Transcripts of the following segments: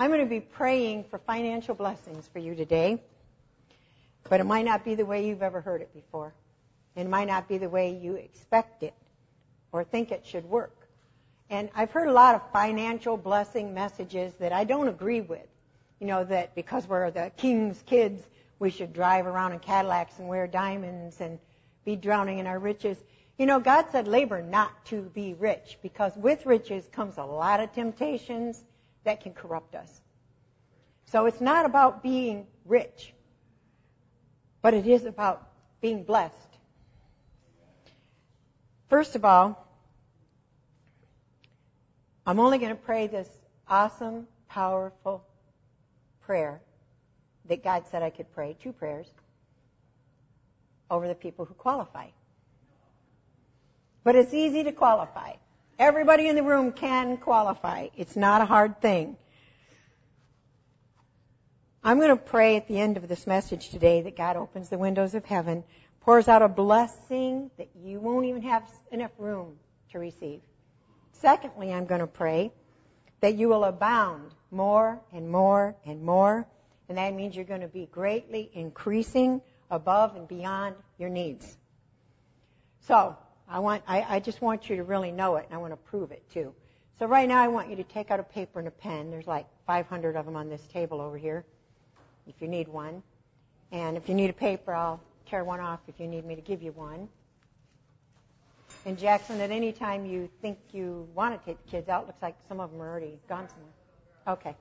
I'm going to be praying for financial blessings for you today, but it might not be the way you've ever heard it before. It might not be the way you expect it or think it should work. And I've heard a lot of financial blessing messages that I don't agree with. You know, that because we're the king's kids, we should drive around in Cadillacs and wear diamonds and be drowning in our riches. You know, God said labor not to be rich, because with riches comes a lot of temptations that can corrupt us. So it's not about being rich, but it is about being blessed. First of all, I'm only going to pray this awesome, powerful prayer that God said I could pray, 2 prayers, over the people who qualify. But it's easy to qualify. Everybody in the room can qualify. It's not a hard thing. I'm going to pray at the end of this message today that God opens the windows of heaven, pours out a blessing that you won't even have enough room to receive. Secondly, I'm going to pray that you will abound more and more and more, and that means you're going to be greatly increasing above and beyond your needs. So, I just want you to really know it, and I want to prove it too. So right now I want you to take out a paper and a pen. There's like 500 of them on this table over here, if you need one. And if you need a paper, I'll tear one off if you need me to give you one. And Jackson, at any time you think you want to take the kids out, looks like some of them are already gone somewhere. Okay.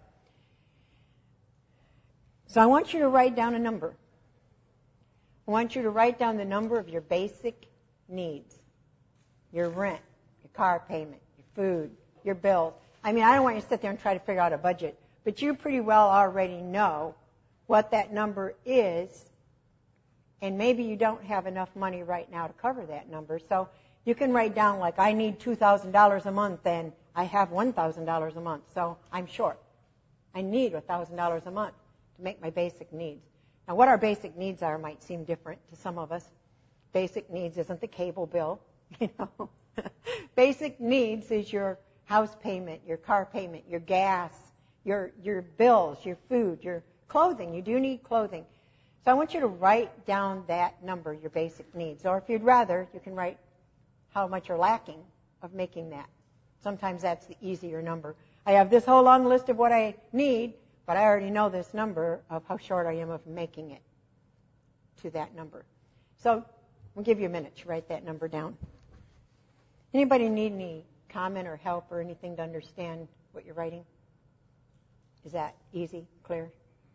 So I want you to write down a number. I want you to write down the number of your basic needs. Your rent, your car payment, your food, your bills. I mean, I don't want you to sit there and try to figure out a budget, but you pretty well already know what that number is, and maybe you don't have enough money right now to cover that number. So you can write down, like, I need $2,000 a month, and I have $1,000 a month, so I'm short. I need $1,000 a month to make my basic needs. Now, what our basic needs are might seem different to some of us. Basic needs isn't the cable bill. You know, basic needs is your house payment, your car payment, your gas, your bills, your food, your clothing. You do need clothing. So I want you to write down that number, your basic needs. Or if you'd rather, you can write how much you're lacking of making that. Sometimes that's the easier number. I have this whole long list of what I need, but I already know this number of how short I am of making it to that number. So we'll give you a minute to write that number down. Anybody need any comment or help or anything to understand what you're writing? Is that easy, clear?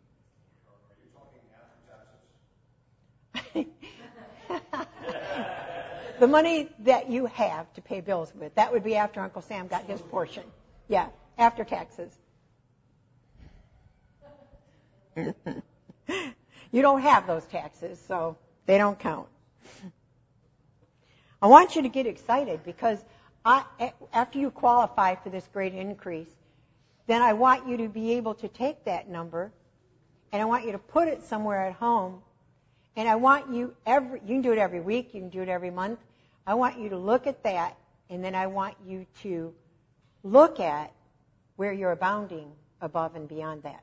Are you talking after taxes? The money that you have to pay bills with, that would be after Uncle Sam got his portion. Yeah, after taxes. You don't have those taxes, so they don't count. I want you to get excited, because after you qualify for this great increase, then I want you to be able to take that number, and I want you to put it somewhere at home, and I want you you can do it every week, you can do it every month. I want you to look at that, and then I want you to look at where you're abounding above and beyond that.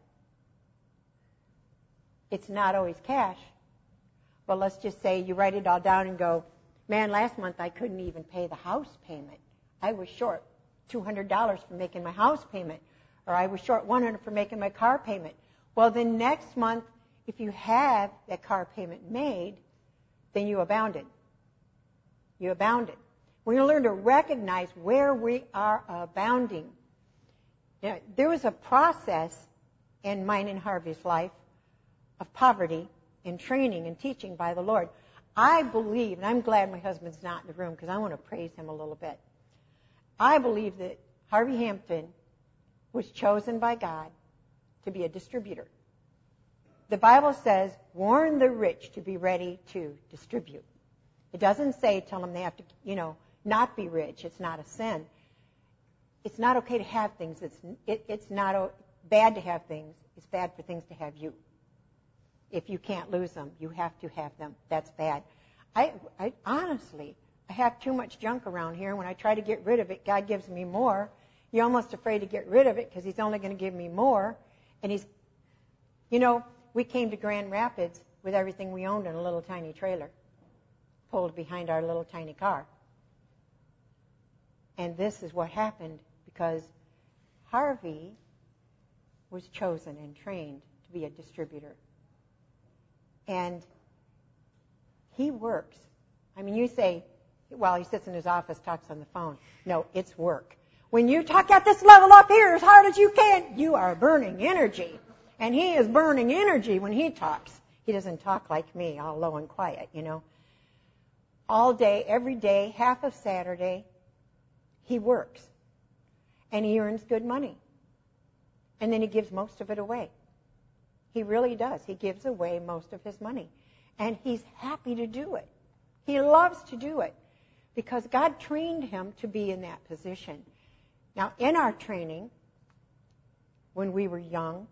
It's not always cash, but let's just say you write it all down and go, man, last month I couldn't even pay the house payment. I was short $200 for making my house payment, or I was short $100 for making my car payment. Well, then next month, if you have that car payment made, then you abounded. You abounded. We're going to learn to recognize where we are abounding. Now, there was a process in mine and Harvey's life of poverty and training and teaching by the Lord. I believe, and I'm glad my husband's not in the room because I want to praise him a little bit. I believe that Harvey Hampton was chosen by God to be a distributor. The Bible says, warn the rich to be ready to distribute. It doesn't say tell them they have to, not be rich. It's not a sin. It's not okay to have things. It's not bad to have things. It's bad for things to have you. If you can't lose them, you have to have them. That's bad. I honestly, I have too much junk around here. When I try to get rid of it, God gives me more. You're almost afraid to get rid of it because he's only going to give me more. And we came to Grand Rapids with everything we owned in a little tiny trailer, pulled behind our little tiny car. And this is what happened because Harvey was chosen and trained to be a distributor. And he works. I mean, you say, well, he sits in his office, talks on the phone. No, it's work. When you talk at this level up here as hard as you can, you are burning energy. And he is burning energy when he talks. He doesn't talk like me, all low and quiet, All day, every day, half of Saturday, he works. And he earns good money. And then he gives most of it away. He really does. He gives away most of his money. And he's happy to do it. He loves to do it because God trained him to be in that position. Now, in our training, when we were young,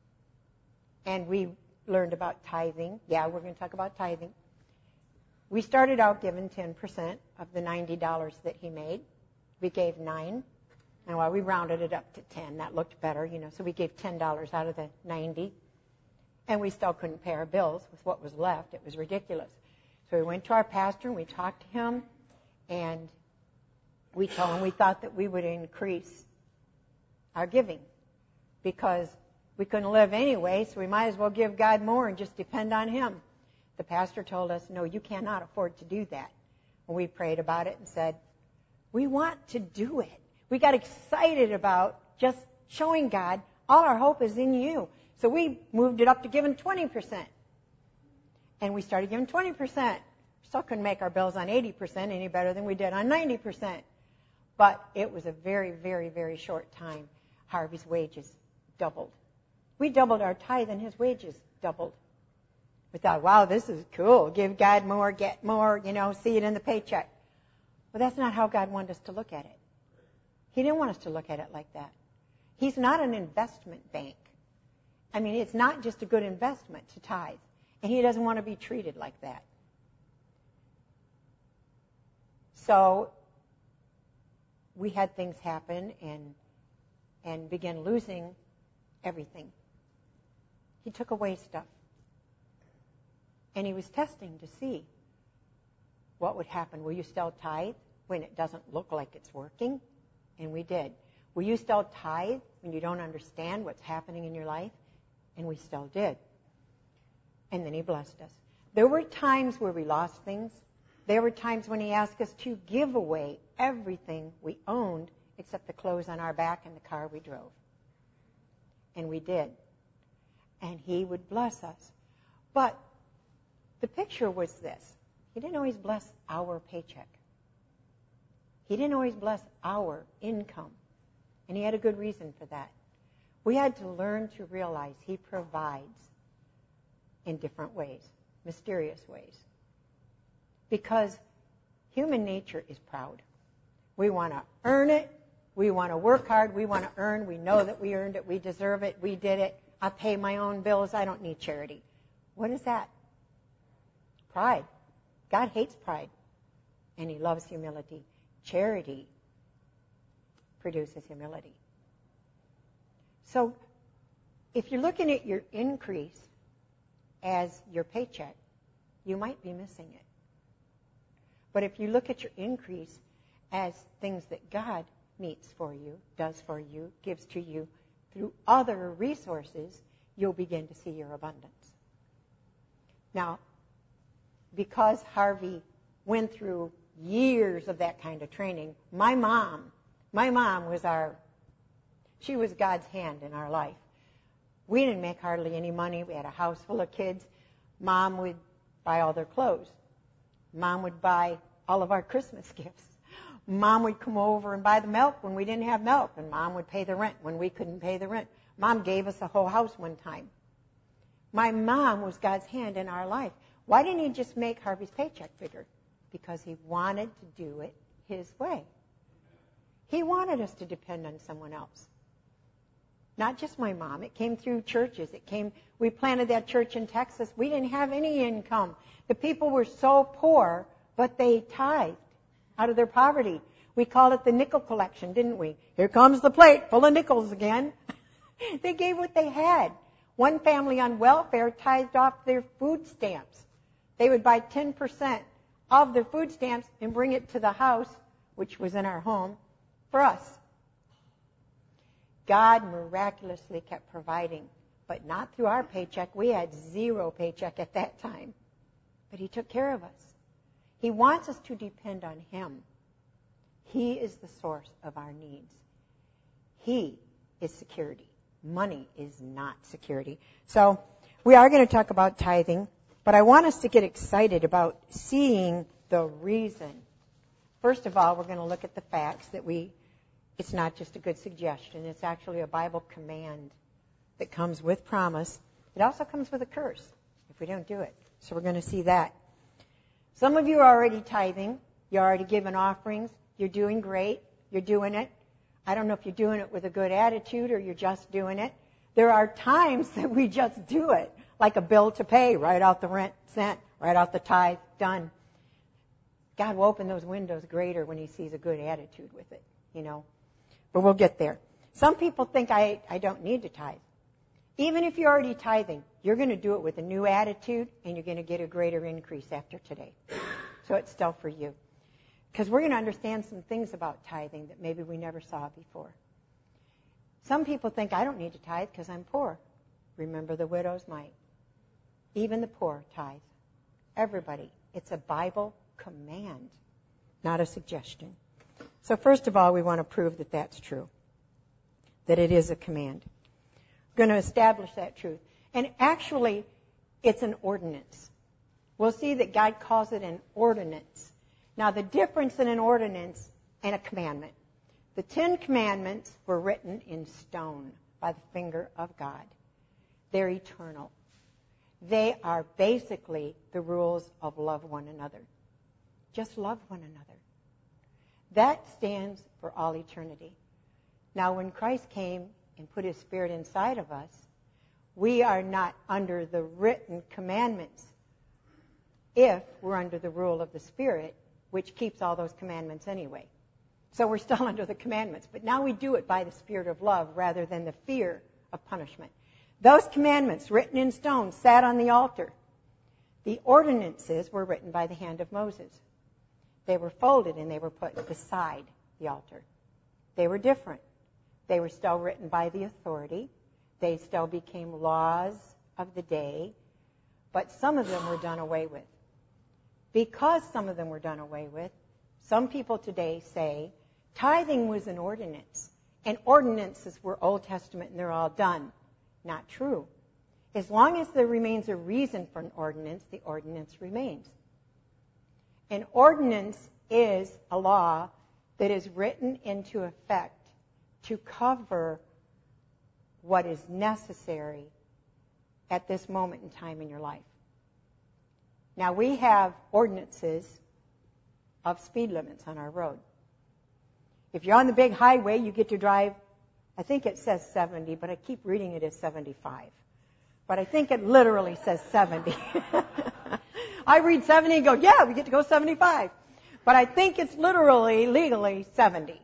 and we learned about tithing, we're going to talk about tithing. We started out giving 10% of the $90 that he made. We gave 9. And we rounded it up to 10. That looked better, so we gave $10 out of the 90. And we still couldn't pay our bills with what was left. It was ridiculous. So we went to our pastor and we talked to him. And we told him we thought that we would increase our giving because we couldn't live anyway, so we might as well give God more and just depend on him. The pastor told us, no, you cannot afford to do that. And we prayed about it and said, we want to do it. We got excited about just showing God all our hope is in you. So we moved it up to giving 20%. And we started giving 20%. Still couldn't make our bills on 80% any better than we did on 90%. But it was a very, very, very short time. Harvey's wages doubled. We doubled our tithe and his wages doubled. We thought, wow, this is cool. Give God more, get more, see it in the paycheck. But that's not how God wanted us to look at it. He didn't want us to look at it like that. He's not an investment bank. I mean, it's not just a good investment to tithe. And he doesn't want to be treated like that. So we had things happen and began losing everything. He took away stuff. And he was testing to see what would happen. Will you still tithe when it doesn't look like it's working? And we did. Will you still tithe when you don't understand what's happening in your life? And we still did. And then he blessed us. There were times where we lost things. There were times when he asked us to give away everything we owned except the clothes on our back and the car we drove. And we did. And he would bless us. But the picture was this. He didn't always bless our paycheck. He didn't always bless our income. And he had a good reason for that. We had to learn to realize he provides in different ways, mysterious ways. Because human nature is proud. We want to earn it. We want to work hard. We want to earn. We know that we earned it. We deserve it. We did it. I pay my own bills. I don't need charity. What is that? Pride. God hates pride. And he loves humility. Charity produces humility. So if you're looking at your increase as your paycheck, you might be missing it. But if you look at your increase as things that God meets for you, does for you, gives to you through other resources, you'll begin to see your abundance. Now, because Harvey went through years of that kind of training, my mom was she was God's hand in our life. We didn't make hardly any money. We had a house full of kids. Mom would buy all their clothes. Mom would buy all of our Christmas gifts. Mom would come over and buy the milk when we didn't have milk, and Mom would pay the rent when we couldn't pay the rent. Mom gave us a whole house one time. My mom was God's hand in our life. Why didn't he just make Harvey's paycheck bigger? Because he wanted to do it his way. He wanted us to depend on someone else. Not just my mom. It came through churches. We planted that church in Texas. We didn't have any income. The people were so poor, but they tithed out of their poverty. We called it the nickel collection, didn't we? Here comes the plate full of nickels again. They gave what they had. One family on welfare tithed off their food stamps. They would buy 10% of their food stamps and bring it to the house, which was in our home, for us. God miraculously kept providing, but not through our paycheck. We had 0 paycheck at that time. But He took care of us. He wants us to depend on Him. He is the source of our needs. He is security. Money is not security. So we are going to talk about tithing, but I want us to get excited about seeing the reason. First of all, we're going to look at the facts that it's not just a good suggestion. It's actually a Bible command that comes with promise. It also comes with a curse if we don't do it. So we're going to see that. Some of you are already tithing. You're already giving offerings. You're doing great. You're doing it. I don't know if you're doing it with a good attitude or you're just doing it. There are times that we just do it, like a bill to pay, right out the rent sent, right out the tithe, done. God will open those windows greater when He sees a good attitude with it, But we'll get there. Some people think I don't need to tithe. Even if you're already tithing, you're going to do it with a new attitude and you're going to get a greater increase after today. So it's still for you. Because we're going to understand some things about tithing that maybe we never saw before. Some people think I don't need to tithe because I'm poor. Remember, the widows might. Even the poor tithe. Everybody. It's a Bible command, not a suggestion. So first of all, we want to prove that that's true, that it is a command. We're going to establish that truth. And actually, it's an ordinance. We'll see that God calls it an ordinance. Now, the difference in an ordinance and a commandment. The 10 Commandments were written in stone by the finger of God. They're eternal. They are basically the rules of love one another. Just love one another. That stands for all eternity. Now, when Christ came and put His Spirit inside of us, we are not under the written commandments if we're under the rule of the Spirit, which keeps all those commandments anyway. So we're still under the commandments. But now we do it by the Spirit of love rather than the fear of punishment. Those commandments written in stone sat on the altar. The ordinances were written by the hand of Moses. They were folded and they were put beside the altar. They were different. They were still written by the authority. They still became laws of the day. But some of them were done away with. Because some of them were done away with, some people today say tithing was an ordinance. And ordinances were Old Testament and they're all done. Not true. As long as there remains a reason for an ordinance, the ordinance remains. An ordinance is a law that is written into effect to cover what is necessary at this moment in time in your life. Now, we have ordinances of speed limits on our road. If you're on the big highway, you get to drive, I think it says 70, but I keep reading it as 75. But I think it literally says 70. I read 70 and go, yeah, we get to go 75. But I think it's literally, legally 70.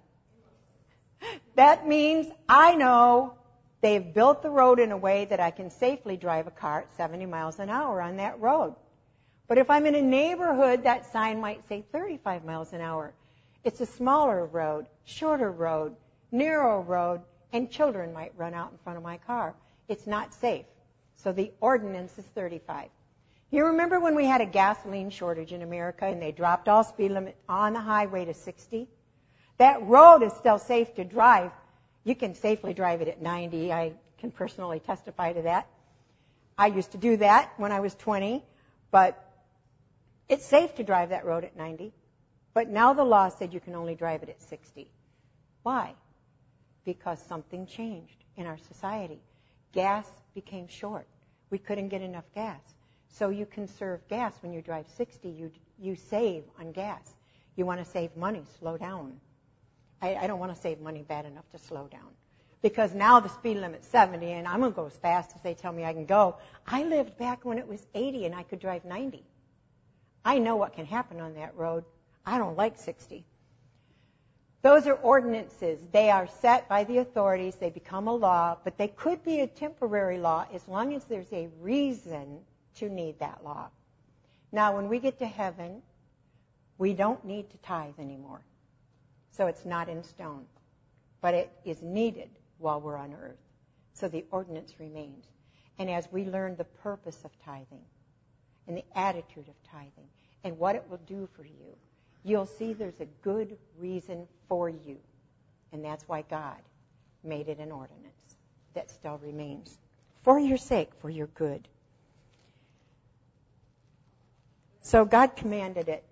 That means I know they've built the road in a way that I can safely drive a car at 70 miles an hour on that road. But if I'm in a neighborhood, that sign might say 35 miles an hour. It's a smaller road, shorter road, narrow road, and children might run out in front of my car. It's not safe. So the ordinance is 35. You remember when we had a gasoline shortage in America and they dropped all speed limit on the highway to 60? That road is still safe to drive. You can safely drive it at 90. I can personally testify to that. I used to do that when I was 20, but it's safe to drive that road at 90. But now the law said you can only drive it at 60. Why? Because something changed in our society. Gas became short. We couldn't get enough gas. So you conserve gas when you drive 60. You save on gas. You want to save money, slow down. I don't want to save money bad enough to slow down. Because now the speed limit's 70 and I'm going to go as fast as they tell me I can go. I lived back when it was 80 and I could drive 90. I know what can happen on that road. I don't like 60. Those are ordinances. They are set by the authorities. They become a law, but they could be a temporary law as long as there's a reason to need that law. Now, when we get to heaven, we don't need to tithe anymore. So it's not in stone. But it is needed while we're on earth. So the ordinance remains. And as we learn the purpose of tithing and the attitude of tithing and what it will do for you, you'll see there's a good reason for you. And that's why God made it an ordinance that still remains. For your sake, for your good. So God commanded it.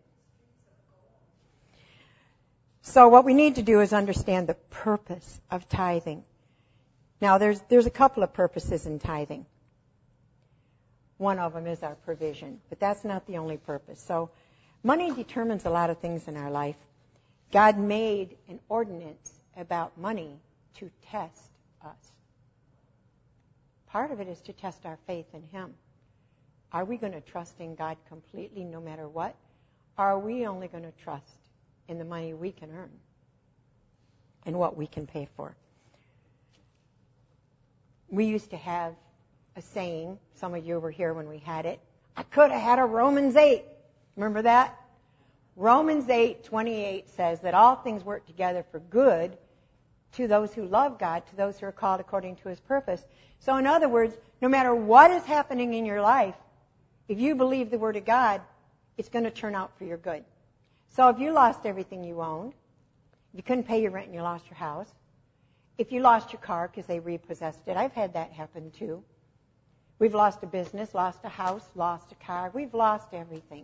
So what we need to do is understand the purpose of tithing. Now, there's a couple of purposes in tithing. One of them is our provision, but that's not the only purpose. So money determines a lot of things in our life. God made an ordinance about money to test us. Part of it is to test our faith in Him. Are we going to trust in God completely no matter what? Or are we only going to trust in the money we can earn and what we can pay for? We used to have a saying, some of you were here when we had it, I could have had a Romans 8. Remember that? Romans 8:28 says that all things work together for good to those who love God, to those who are called according to His purpose. So in other words, no matter what is happening in your life, if you believe the Word of God, it's going to turn out for your good. So if you lost everything you owned, if you couldn't pay your rent and you lost your house, if you lost your car because they repossessed it, I've had that happen too. We've lost a business, lost a house, lost a car. We've lost everything.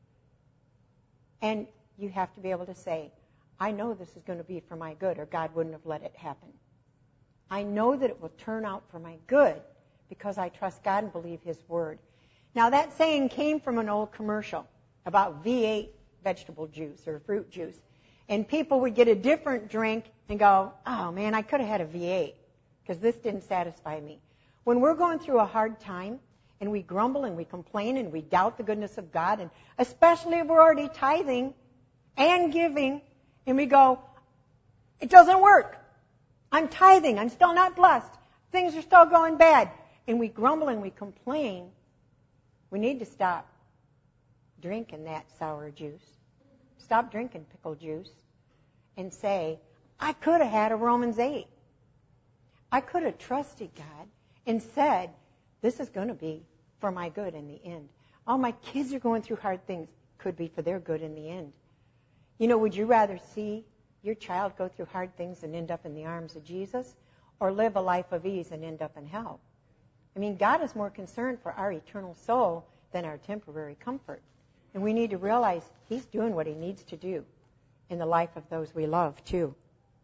And you have to be able to say, I know this is going to be for my good, or God wouldn't have let it happen. I know that it will turn out for my good because I trust God and believe His Word. Now, that saying came from an old commercial about V8 vegetable juice or fruit juice. And people would get a different drink and go, oh, man, I could have had a V8 because this didn't satisfy me. When we're going through a hard time and we grumble and we complain and we doubt the goodness of God, and especially if we're already tithing and giving, and we go, it doesn't work. I'm tithing. I'm still not blessed. Things are still going bad. And we grumble and we complain. We need to stop drinking that sour juice. Stop drinking pickle juice and say, I could have had a Romans 8. I could have trusted God and said, this is going to be for my good in the end. Oh, my kids are going through hard things. Could be for their good in the end. You know, would you rather see your child go through hard things and end up in the arms of Jesus, or live a life of ease and end up in hell? I mean, God is more concerned for our eternal soul than our temporary comfort. And we need to realize He's doing what He needs to do in the life of those we love, too.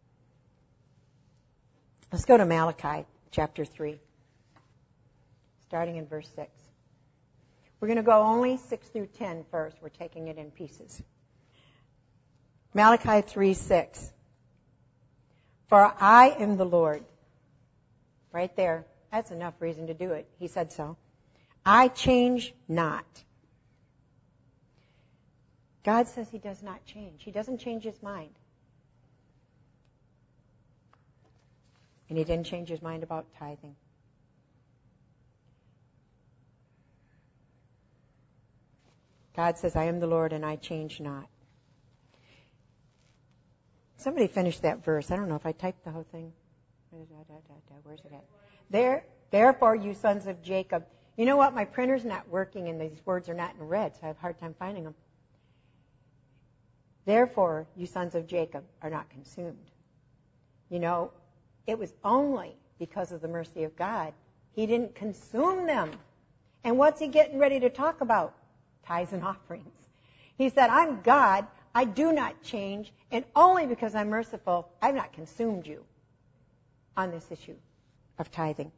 Let's go to Malachi chapter 3, starting in verse 6. We're going to go only 6 through 10 first. We're taking it in pieces. Malachi 3:6. For I am the Lord. Right there. That's enough reason to do it. He said so. I change not. God says He does not change. He doesn't change His mind. And He didn't change His mind about tithing. God says, I am the Lord and I change not. Somebody finished that verse. I don't know if I typed the whole thing. Where's it at? Therefore, you sons of Jacob. You know what? My printer's not working and these words are not in red, so I have a hard time finding them. Therefore, you sons of Jacob are not consumed. You know, it was only because of the mercy of God He didn't consume them. And what's He getting ready to talk about? Tithes and offerings. He said, I'm God. I do not change. And only because I'm merciful, I've not consumed you on this issue of tithing.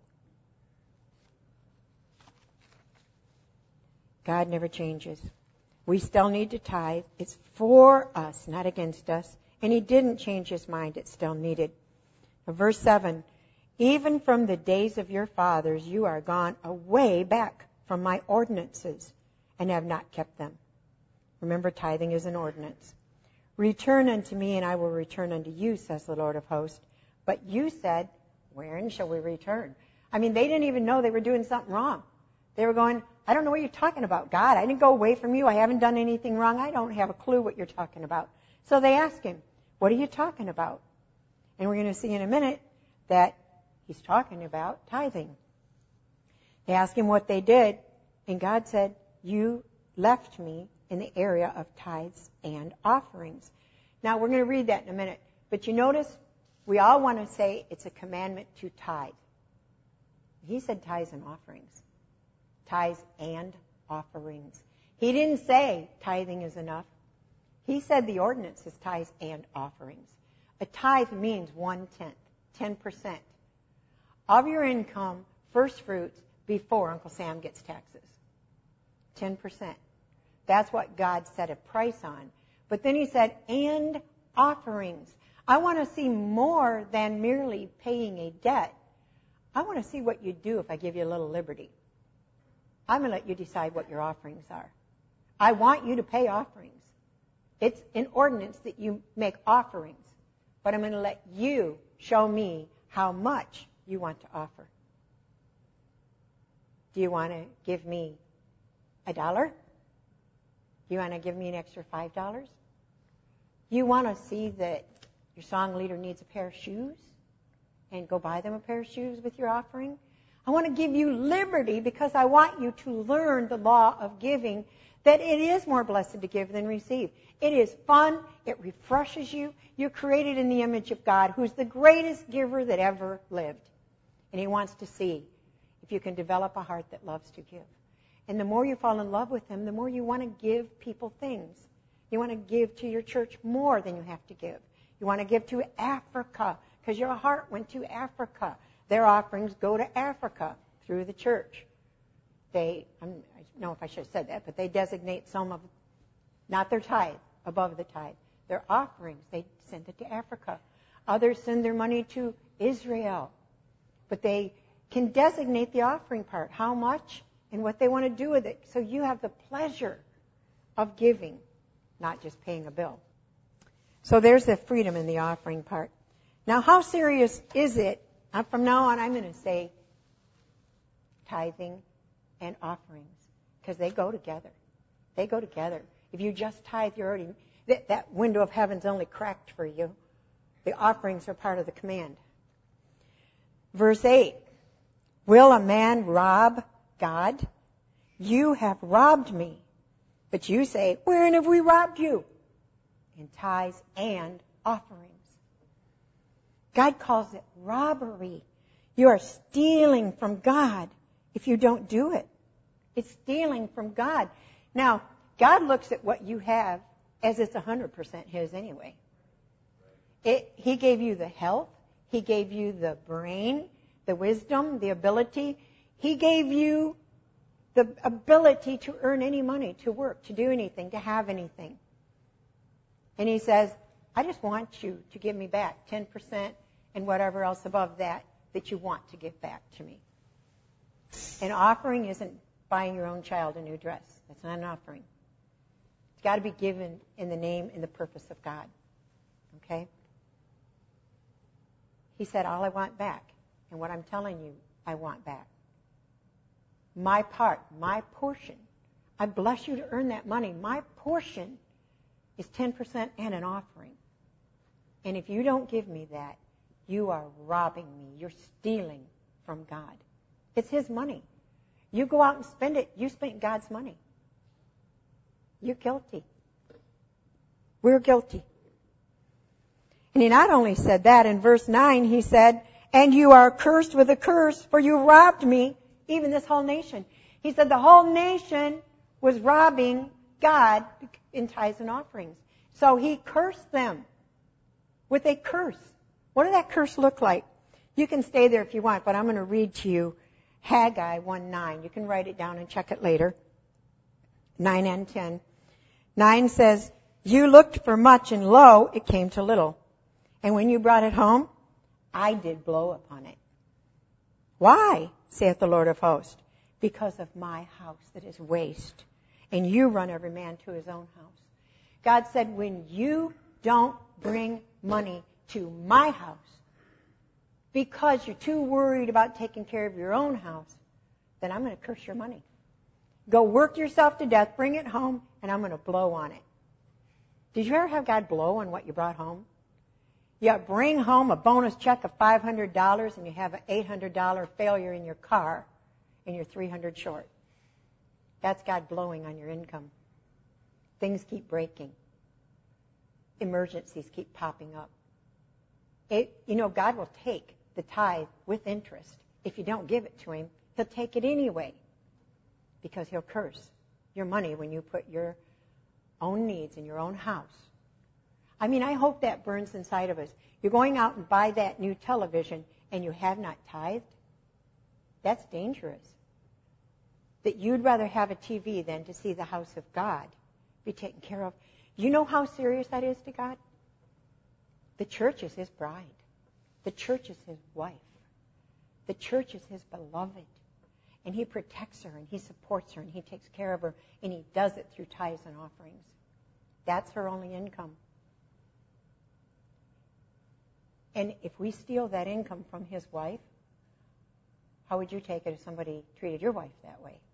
God never changes. We still need to tithe. It's for us, not against us. And He didn't change His mind. It's still needed. Verse 7, even from the days of your fathers, you are gone away back from my ordinances and have not kept them. Remember, tithing is an ordinance. Return unto me, and I will return unto you, says the Lord of hosts. But you said, wherein shall we return? I mean, they didn't even know they were doing something wrong. They were going, I don't know what you're talking about, God. I didn't go away from you. I haven't done anything wrong. I don't have a clue what you're talking about. So they asked him, what are you talking about? And we're going to see in a minute that he's talking about tithing. They asked him what they did, and God said, you left me in the area of tithes and offerings. Now, we're going to read that in a minute. But you notice, we all want to say it's a commandment to tithe. He said tithes and offerings. Tithes and offerings. He didn't say tithing is enough. He said the ordinance is tithes and offerings. A tithe means 1/10, 10% of your income, first fruits, before Uncle Sam gets taxes. 10%. That's what God set a price on. But then he said, and offerings. I want to see more than merely paying a debt. I want to see what you do if I give you a little liberty. I'm going to let you decide what your offerings are. I want you to pay offerings. It's an ordinance that you make offerings. But I'm going to let you show me how much you want to offer. Do you want to give me $1? Do you want to give me an extra $5? You want to see that your song leader needs a pair of shoes and go buy them a pair of shoes with your offering? I want to give you liberty because I want you to learn the law of giving, that it is more blessed to give than receive. It is fun. It refreshes you. You're created in the image of God, who's the greatest giver that ever lived. And he wants to see if you can develop a heart that loves to give. And the more you fall in love with him, the more you want to give people things. You want to give to your church more than you have to give. You want to give to Africa because your heart went to Africa. Their offerings go to Africa through the church. I don't know if I should have said that, but they designate some of, not their tithe, above the tithe. Their offerings, they send it to Africa. Others send their money to Israel. But they can designate the offering part, how much and what they want to do with it. So you have the pleasure of giving, not just paying a bill. So there's the freedom in the offering part. Now, how serious is it? From now on, I'm going to say tithing and offerings, because they go together. They go together. If you just tithe, you're already, that window of heaven's only cracked for you. The offerings are part of the command. Verse 8, will a man rob God? You have robbed me. But you say, wherein have we robbed you? In tithes and offerings. God calls it robbery. You are stealing from God if you don't do it. It's stealing from God. Now, God looks at what you have as it's 100% his anyway. He gave you the health. He gave you the brain, the wisdom, the ability. He gave you the ability to earn any money, to work, to do anything, to have anything. And he says, I just want you to give me back 10% and whatever else above that you want to give back to me. An offering isn't buying your own child a new dress. That's not an offering. It's got to be given in the name and the purpose of God. Okay? He said, all I want back. And what I'm telling you, I want back. My part, my portion. I bless you to earn that money. My portion is 10% and an offering. And if you don't give me that, you are robbing me. You're stealing from God. It's his money. You go out and spend it. You spent God's money. You're guilty. We're guilty. And he not only said that, in verse 9 he said, and you are cursed with a curse, for you robbed me, even this whole nation. He said the whole nation was robbing God in tithes and offerings. So he cursed them with a curse. What did that curse look like? You can stay there if you want, but I'm going to read to you Haggai 1:9. You can write it down and check it later. 9 and 10. 9 says, you looked for much, and lo, it came to little. And when you brought it home, I did blow upon it. Why, saith the Lord of hosts? Because of my house that is waste, and you run every man to his own house. God said, when you don't bring money to my house because you're too worried about taking care of your own house, then I'm going to curse your money. Go work yourself to death, bring it home, and I'm going to blow on it. Did you ever have God blow on what you brought home? You bring home a bonus check of $500 and you have an $800 failure in your car and you're $300 short. That's God blowing on your income. Things keep breaking. Emergencies keep popping up. God will take the tithe with interest. If you don't give it to him, he'll take it anyway because he'll curse your money when you put your own needs in your own house. I mean, I hope that burns inside of us. You're going out and buy that new television and you have not tithed? That's dangerous. That you'd rather have a TV than to see the house of God be taken care of. Do you know how serious that is to God? The church is his bride. The church is his wife. The church is his beloved. And he protects her and he supports her and he takes care of her and he does it through tithes and offerings. That's her only income. And if we steal that income from his wife, how would you take it if somebody treated your wife that way?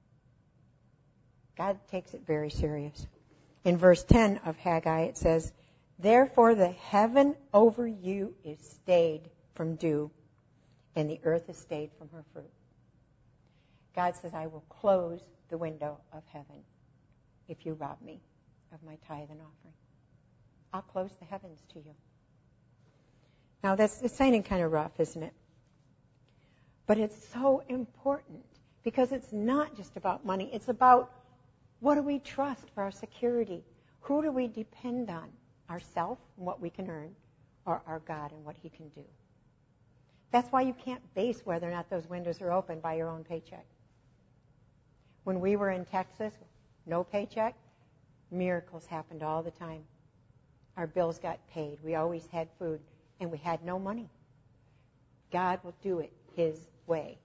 God takes it very serious. In verse 10 of Haggai it says, "Therefore the heaven over you is stayed from dew, and the earth is stayed from her fruit." God says, I will close the window of heaven if you rob me of my tithe and offering. I'll close the heavens to you. Now, it's sounding kind of rough, isn't it? But it's so important because it's not just about money. It's about what do we trust for our security? Who do we depend on? Ourselves and what we can earn, or our God and what he can do? That's why you can't base whether or not those windows are open by your own paycheck. When we were in Texas, no paycheck, miracles happened all the time. Our bills got paid. We always had food, and we had no money. God will do it his way.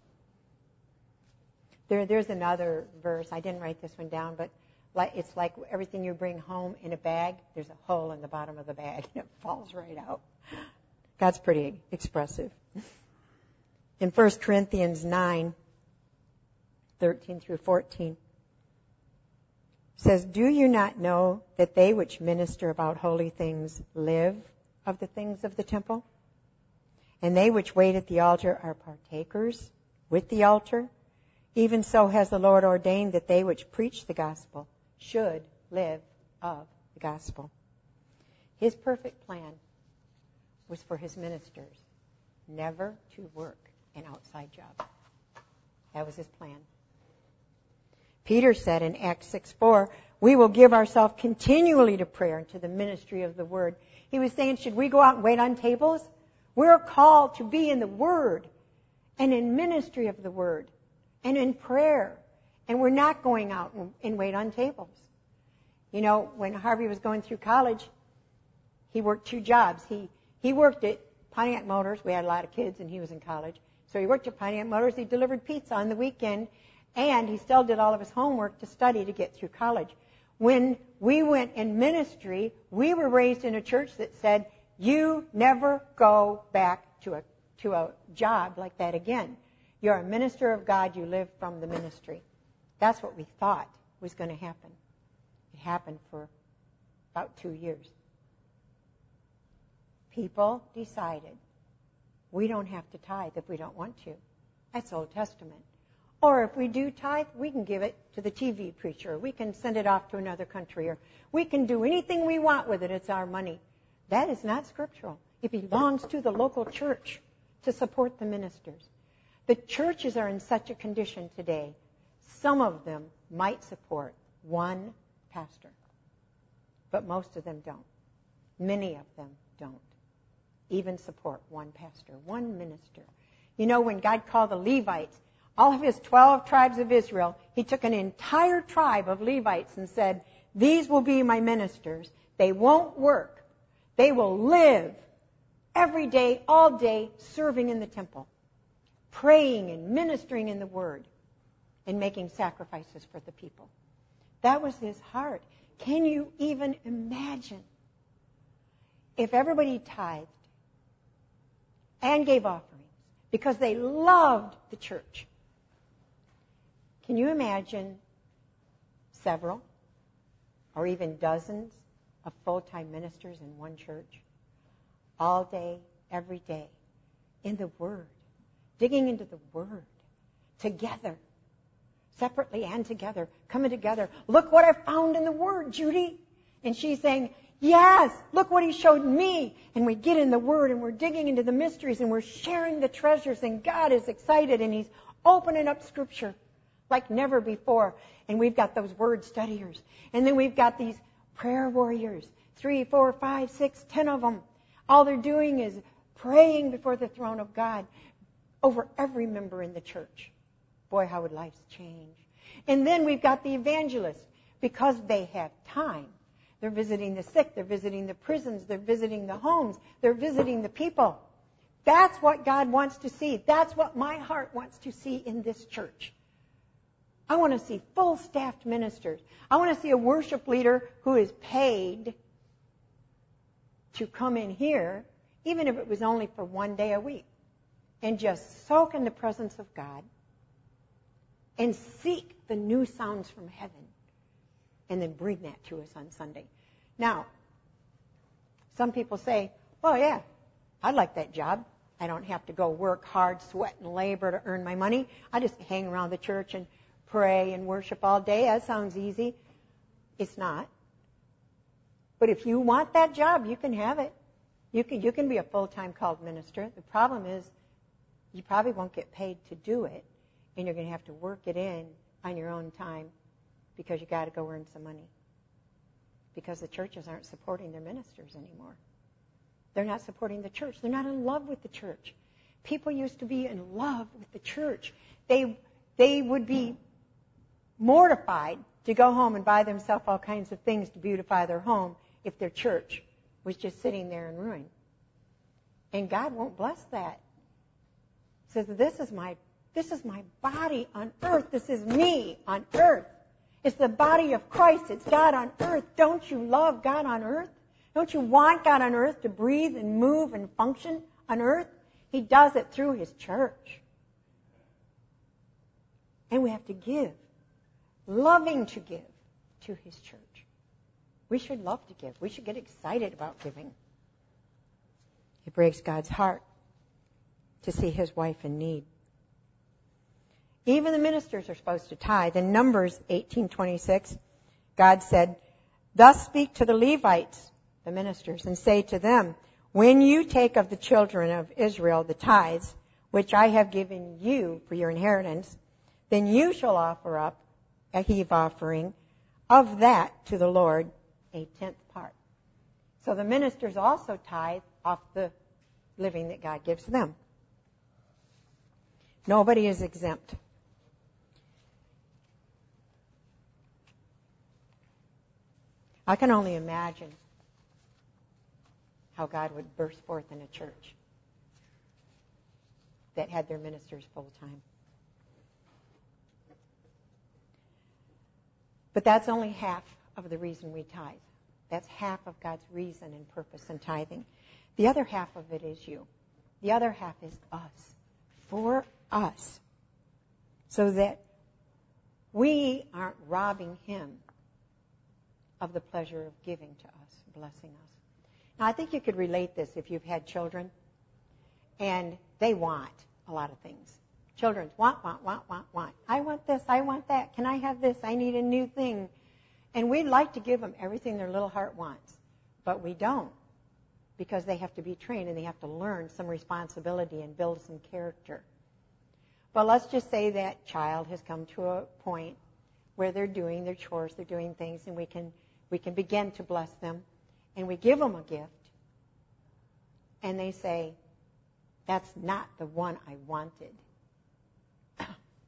There's another verse. I didn't write this one down, but it's like everything you bring home in a bag, there's a hole in the bottom of the bag, and it falls right out. God's pretty expressive. In 1 Corinthians 9, 13 through 14, says, "Do you not know that they which minister about holy things live of the things of the temple? And they which wait at the altar are partakers with the altar? Even so has the Lord ordained that they which preach the gospel should live of the gospel." His perfect plan was for his ministers never to work an outside job. That was his plan. Peter said in Acts 6:4, "We will give ourselves continually to prayer and to the ministry of the word." He was saying, should we go out and wait on tables? We're called to be in the word and in ministry of the word and in prayer. And we're not going out and wait on tables. You know, when Harvey was going through college, he worked 2 jobs. He worked at Pontiac Motors. We had a lot of kids, and he was in college. So he worked at Pontiac Motors. He delivered pizza on the weekend, and he still did all of his homework to study to get through college. When we went in ministry, we were raised in a church that said, you never go back to a job like that again. You're a minister of God. You live from the ministry. That's what we thought was going to happen. It happened for about 2 years. People decided we don't have to tithe if we don't want to. That's Old Testament. Or if we do tithe, we can give it to the TV preacher. We can send it off to another country. Or we can do anything we want with it. It's our money. That is not scriptural. It belongs to the local church to support the ministers. The churches are in such a condition today, some of them might support one pastor, but most of them don't. Many of them don't even support one pastor, one minister. You know, when God called the Levites, all of his 12 tribes of Israel, he took an entire tribe of Levites and said, these will be my ministers. They won't work. They will live every day, all day, serving in the temple, praying and ministering in the word, and making sacrifices for the people. That was his heart. Can you even imagine if everybody tithed and gave offerings because they loved the church, can you imagine several or even dozens of full-time ministers in one church all day, every day, in the Word, digging into the Word, together, separately and together, coming together. Look what I found in the Word, Judy. And she's saying, yes, look what he showed me. And we get in the Word and we're digging into the mysteries and we're sharing the treasures, and God is excited and He's opening up Scripture like never before. And we've got those Word studiers. And then we've got these prayer warriors, 3, 4, 5, 6, 10 of them. All they're doing is praying before the throne of God over every member in the church. Boy, how would lives change. And then we've got the evangelists, because they have time. They're visiting the sick, they're visiting the prisons, they're visiting the homes, they're visiting the people. That's what God wants to see. That's what my heart wants to see in this church. I want to see full-staffed ministers. I want to see a worship leader who is paid to come in here, even if it was only for one day a week, and just soak in the presence of God and seek the new sounds from heaven and then bring that to us on Sunday. Now, some people say, oh yeah, I'd like that job. I don't have to go work hard, sweat, and labor to earn my money. I just hang around the church and pray and worship all day. That sounds easy. It's not. But if you want that job, you can have it. You can be a full-time called minister. The problem is you probably won't get paid to do it, and you're going to have to work it in on your own time because you got to go earn some money. Because the churches aren't supporting their ministers anymore. They're not supporting the church. They're not in love with the church. People used to be in love with the church. They would be mortified to go home and buy themselves all kinds of things to beautify their home if their church was just sitting there in ruin. And God won't bless that. He says, this is my body on earth. This is me on earth. It's the body of Christ. It's God on earth. Don't you love God on earth? Don't you want God on earth to breathe and move and function on earth? He does it through His church. And we have to give, loving to give to His church. We should love to give. We should get excited about giving. It breaks God's heart to see His wife in need. Even the ministers are supposed to tithe. In Numbers 18:26, God said, thus speak to the Levites, the ministers, and say to them, when you take of the children of Israel the tithes, which I have given you for your inheritance, then you shall offer up a heave offering of that to the Lord, a 10th part. So the ministers also tithe off the living that God gives them. Nobody is exempt. I can only imagine how God would burst forth in a church that had their ministers full time. But that's only half of the reason we tithe. That's half of God's reason and purpose in tithing. The other half of it is you. The other half is us. For us. So that we aren't robbing Him of the pleasure of giving to us, blessing us. Now, I think you could relate this if you've had children, and they want a lot of things. Children want. I want this, I want that. Can I have this? I need a new thing. And we'd like to give them everything their little heart wants, but we don't, because they have to be trained and they have to learn some responsibility and build some character. But let's just say that child has come to a point where they're doing their chores, they're doing things, and we can begin to bless them, and we give them a gift, and they say, that's not the one I wanted. Does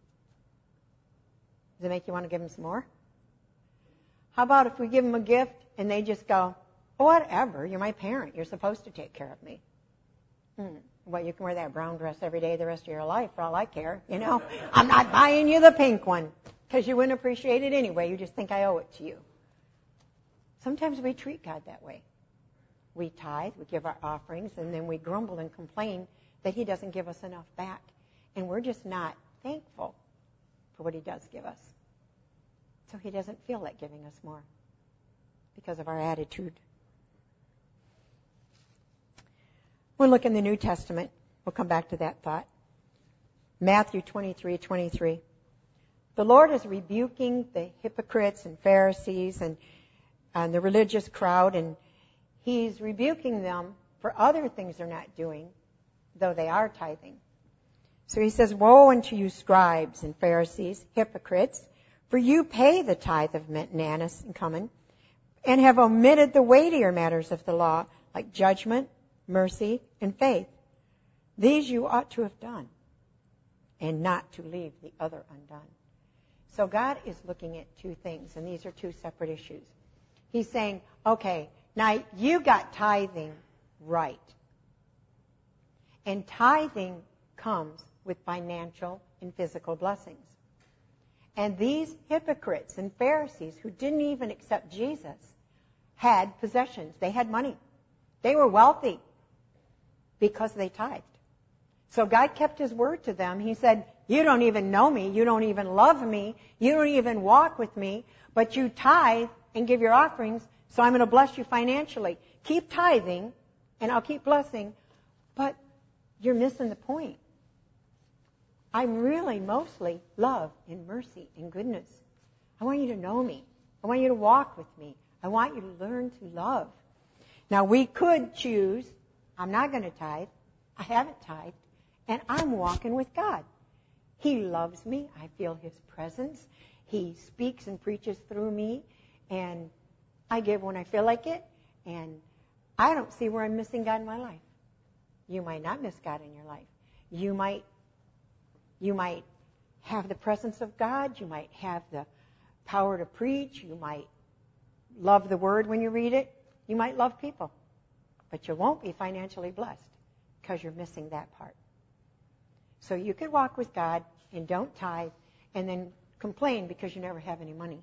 it make you want to give them some more? How about if we give them a gift and they just go, whatever, you're my parent, you're supposed to take care of me. Well, you can wear that brown dress every day the rest of your life for all I care, you know. I'm not buying you the pink one because you wouldn't appreciate it anyway. You just think I owe it to you. Sometimes we treat God that way. We tithe, we give our offerings, and then we grumble and complain that he doesn't give us enough back. And we're just not thankful for what he does give us. So he doesn't feel like giving us more because of our attitude. We'll look in the New Testament. We'll come back to that thought. Matthew 23:23. The Lord is rebuking the hypocrites and Pharisees and the religious crowd, and he's rebuking them for other things they're not doing, though they are tithing. So he says, woe unto you scribes and Pharisees, hypocrites, for you pay the tithe of mint and anise and cumin, and have omitted the weightier matters of the law, like judgment, mercy, and faith. These you ought to have done, and not to leave the other undone. So God is looking at two things, and these are two separate issues. He's saying, okay, now you got tithing right. And tithing comes with financial and physical blessings. And these hypocrites and Pharisees who didn't even accept Jesus had possessions. They had money. They were wealthy because they tithed. So God kept his word to them. He said, you don't even know me. You don't even love me. You don't even walk with me. But you tithe and give your offerings, so I'm going to bless you financially. Keep tithing, and I'll keep blessing. But you're missing the point. I'm really mostly love and mercy and goodness. I want you to know me. I want you to walk with me. I want you to learn to love. Now, we could choose, I'm not going to tithe. I haven't tithed. And I'm walking with God. He loves me. I feel his presence. He speaks and preaches through me. And I give when I feel like it. And I don't see where I'm missing God in my life. You might not miss God in your life. You might have the presence of God. You might have the power to preach. You might love the word when you read it. You might love people. But you won't be financially blessed because you're missing that part. So you could walk with God and don't tithe and then complain because you never have any money.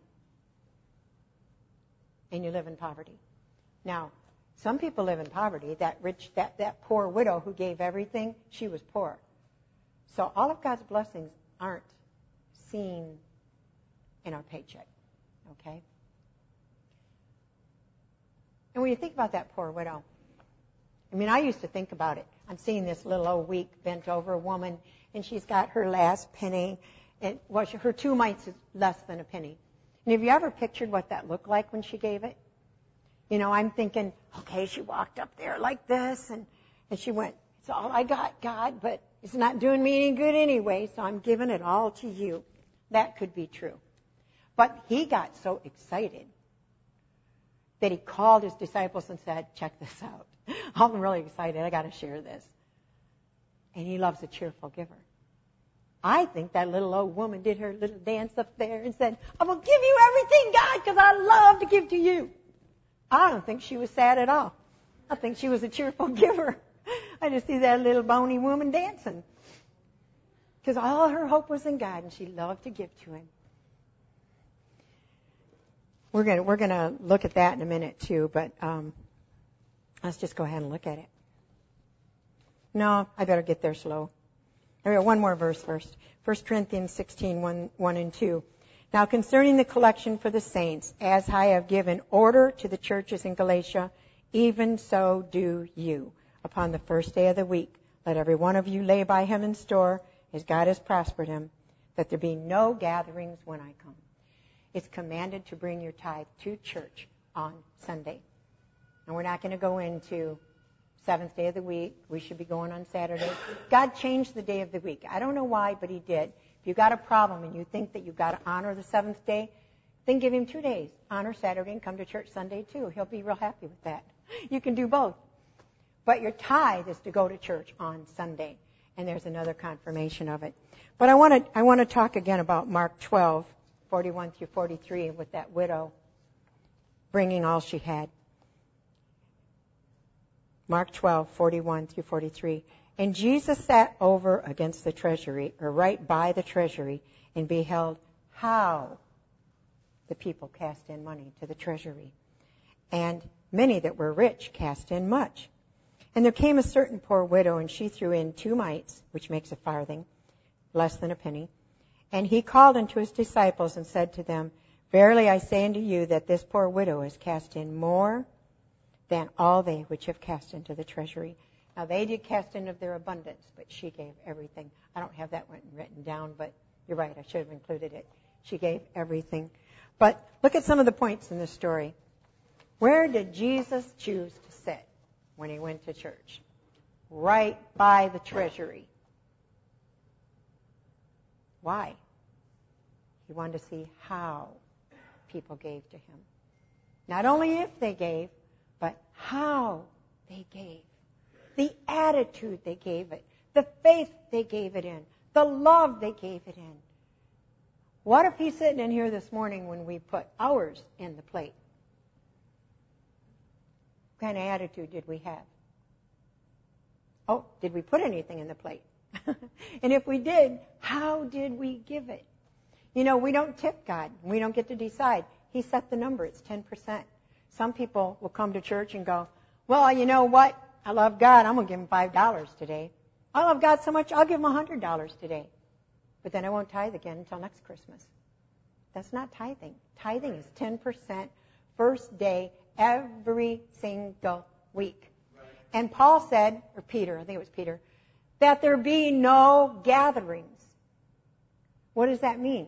And you live in poverty. Now, some people live in poverty. That poor widow who gave everything, she was poor. So all of God's blessings aren't seen in our paycheck. Okay? And when you think about that poor widow, I mean, I used to think about it. I'm seeing this little old weak, bent over woman, and she's got her last penny. And her 2 mites is less than a penny. And have you ever pictured what that looked like when she gave it? You know, I'm thinking, okay, she walked up there like this, and she went, it's all I got, God, but it's not doing me any good anyway, so I'm giving it all to you. That could be true. But he got so excited that he called his disciples and said, check this out. I'm really excited. I got to share this. And he loves a cheerful giver. I think that little old woman did her little dance up there and said, I'm going to give you everything, God, because I love to give to you. I don't think she was sad at all. I think she was a cheerful giver. I just see that little bony woman dancing. Because all her hope was in God, and she loved to give to him. We're going to look at that in a minute, too, but let's just go ahead and look at it. No, I better get there slow. All right, one more verse first. 1 Corinthians 16, 1 and 2. Now concerning the collection for the saints, as I have given order to the churches in Galatia, even so do you. Upon the first day of the week, let every one of you lay by him in store, as God has prospered him, that there be no gatherings when I come. It's commanded to bring your tithe to church on Sunday. And we're not going to go into seventh day of the week. We should be going on Saturday. God changed the day of the week. I don't know why, but he did. If you got a problem and you think that you've got to honor the seventh day, then give him 2 days. Honor Saturday and come to church Sunday too. He'll be real happy with that. You can do both. But your tithe is to go to church on Sunday. And there's another confirmation of it. But I want to talk again about Mark 12, 41 through 43, with that widow bringing all she had. Mark 12, 41 through 43. And Jesus sat over against the treasury, or right by the treasury, and beheld how the people cast in money to the treasury. And Many that were rich cast in much. And there came a certain poor widow, and she threw in 2 mites, which makes a farthing, less than a penny. And he called unto his disciples and said to them, Verily I say unto you that this poor widow has cast in more than all they which have cast into the treasury. Now they did cast in of their abundance, but she gave everything. I don't have that one written down, but you're right, I should have included it. She gave everything. But look at some of the points in this story. Where did Jesus choose to sit when he went to church? Right by the treasury. Why? He wanted to see how people gave to him. Not only if they gave, but how they gave. The attitude they gave it. The faith they gave it in. The love they gave it in. What if he's sitting in here this morning when we put ours in the plate? What kind of attitude did we have? Oh, did we put anything in the plate? And if we did, how did we give it? You know, we don't tip God. We don't get to decide. He set the number. It's 10%. Some people will come to church and go, well, you know what? I love God. I'm going to give him $5 today. I love God so much, I'll give him $100 today. But then I won't tithe again until next Christmas. That's not tithing. Tithing is 10% first day every single week. Right. And Paul said, or Peter, I think it was Peter, that there be no gatherings. What does that mean?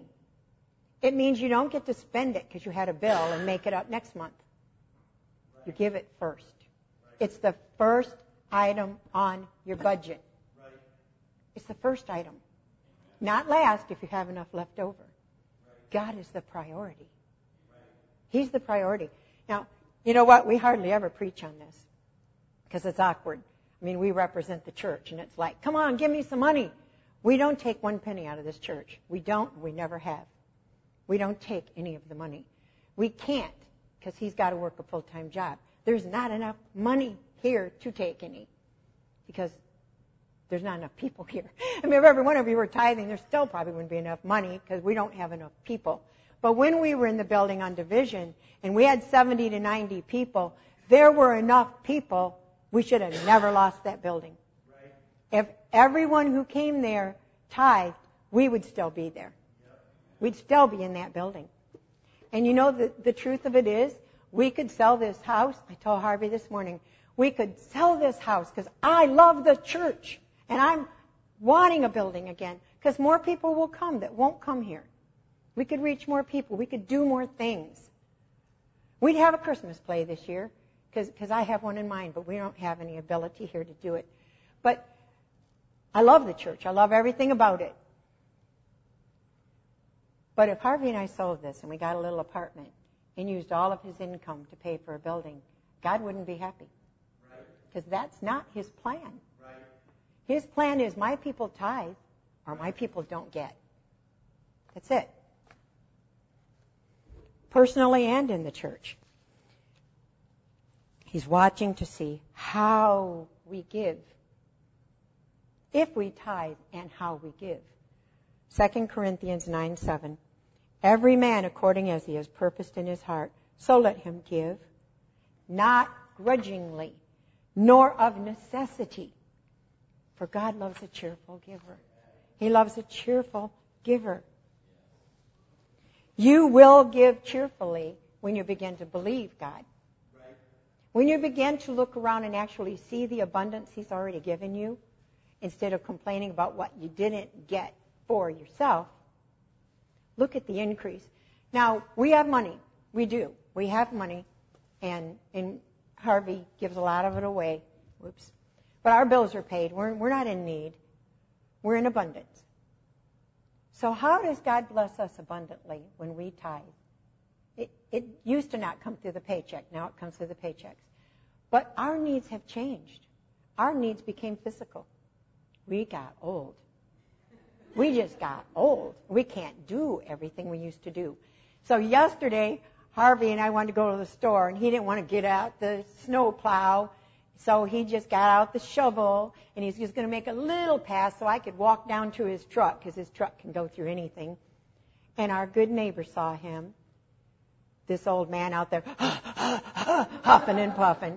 It means you don't get to spend it because you had a bill and make it up next month. Right. You give it first. Right. It's the first item on your budget. Right. It's the first item. Not last if you have enough left over. Right. God is the priority. Right. He's the priority. Now, you know what? We hardly ever preach on this because it's awkward. I mean, we represent the church, and it's like, come on, give me some money. We don't take 1 penny out of this church. We don't. We never have. We don't take any of the money. We can't because he's got to work a full-time job. There's not enough money here to take any because there's not enough people here. I mean, if every one of you were tithing, there still probably wouldn't be enough money because we don't have enough people. But when we were in the building on Division and we had 70 to 90 people, there were enough people, we should have never lost that building. Right. If everyone who came there tithed, we would still be there. Yep. We'd still be in that building. And you know, the truth of it is, we could sell this house. I told Harvey this morning, we could sell this house because I love the church. And I'm wanting a building again because more people will come that won't come here. We could reach more people. We could do more things. We'd have a Christmas play this year because I have one in mind, but we don't have any ability here to do it. But I love the church. I love everything about it. But if Harvey and I sold this and we got a little apartment and used all of his income to pay for a building, God wouldn't be happy. Because that's not his plan. Right. His plan is my people tithe or my people don't get. That's it. Personally and in the church. He's watching to see how we give. If we tithe and how we give. 2 Corinthians 9:7. Every man according as he has purposed in his heart, so let him give, not grudgingly, nor of necessity. For God loves a cheerful giver. He loves a cheerful giver. You will give cheerfully when you begin to believe God. Right. When you begin to look around and actually see the abundance He's already given you, instead of complaining about what you didn't get for yourself, look at the increase. Now, we have money. We do. We have money. And Harvey gives a lot of it away. Whoops. But our bills are paid. We're not in need. We're in abundance. So how does God bless us abundantly when we tithe? It used to not come through the paycheck. Now it comes through the paychecks. But our needs have changed. Our needs became physical. We got old. We just got old. We can't do everything we used to do. So yesterday, Harvey and I wanted to go to the store, and he didn't want to get out the snow plow. So he just got out the shovel, and he's just going to make a little path so I could walk down to his truck, because his truck can go through anything. And our good neighbor saw him this old man out there huffing and puffing.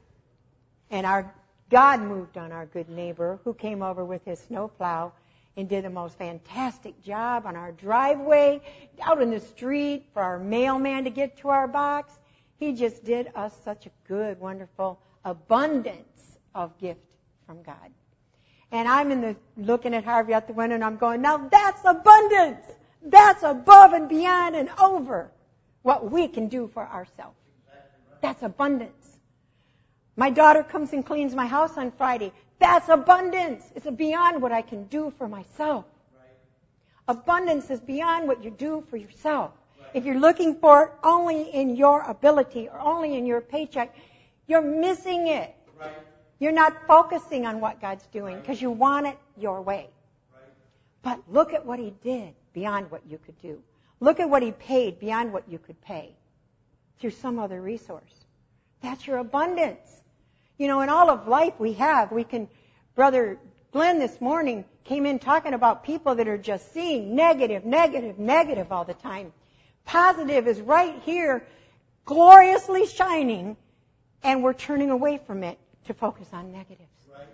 And our God moved on our good neighbor who came over with his snowplow and did the most fantastic job on our driveway, out in the street for our mailman to get to our box. He just did us such a good, wonderful abundance of gift from God. And I'm looking at Harvey out the window, and I'm going, now that's abundance. That's above and beyond and over what we can do for ourselves. That's abundance. My daughter comes and cleans my house on Friday. That's abundance. It's beyond what I can do for myself. Abundance is beyond what you do for yourself. If you're looking for it only in your ability or only in your paycheck, you're missing it. You're not focusing on what God's doing because you want it your way. But look at what He did beyond what you could do. Look at what He paid beyond what you could pay through some other resource. That's your abundance. You know, in all of life Brother Glenn this morning came in talking about people that are just seeing negative all the time. Positive is right here, gloriously shining, and we're turning away from it to focus on negatives.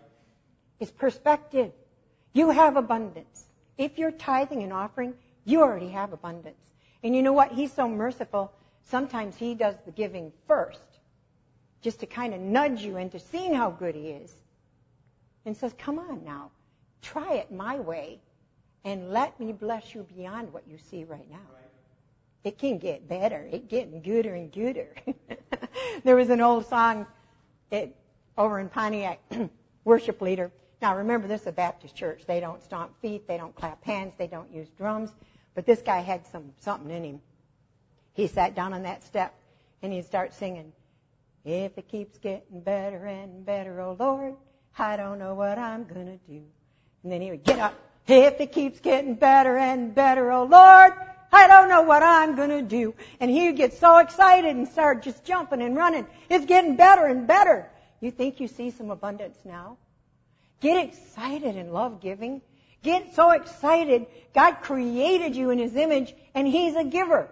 It's perspective. You have abundance. If you're tithing and offering, you already have abundance. And you know what? He's so merciful. Sometimes He does the giving first, just to kind of nudge you into seeing how good He is. And says, come on now, try it my way, and let me bless you beyond what you see right now. It can get better. It's getting gooder and gooder. There was an old song over in Pontiac, worship leader. Now remember, this is a Baptist church. They don't stomp feet. They don't clap hands. They don't use drums. But this guy had something in him. He sat down on that step, and he'd start singing, if it keeps getting better and better, oh Lord, I don't know what I'm going to do. And then he would get up. If it keeps getting better and better, oh Lord, I don't know what I'm going to do. And he would get so excited and start just jumping and running. It's getting better and better. You think you see some abundance now? Get excited and love giving. Get so excited. God created you in His image, and He's a giver.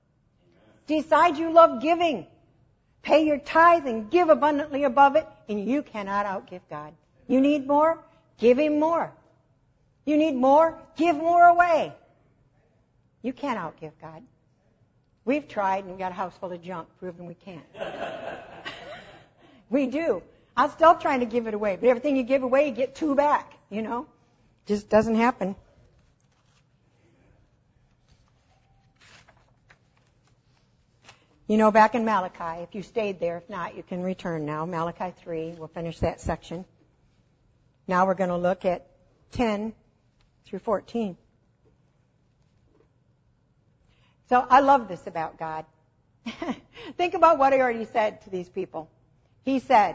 Decide you love giving. Pay your tithe and give abundantly above it, and you cannot outgive God. You need more? Give Him more. You need more? Give more away. You can't outgive God. We've tried, and we've got a house full of junk proving we can't. We do. I'm still trying to give it away, but everything you give away, you get two back, you know. Just doesn't happen. You know, back in Malachi, if you stayed there, if not, you can return now. Malachi 3, we'll finish that section. Now we're going to look at 10 through 14. So I love this about God. Think about what He already said to these people. He said,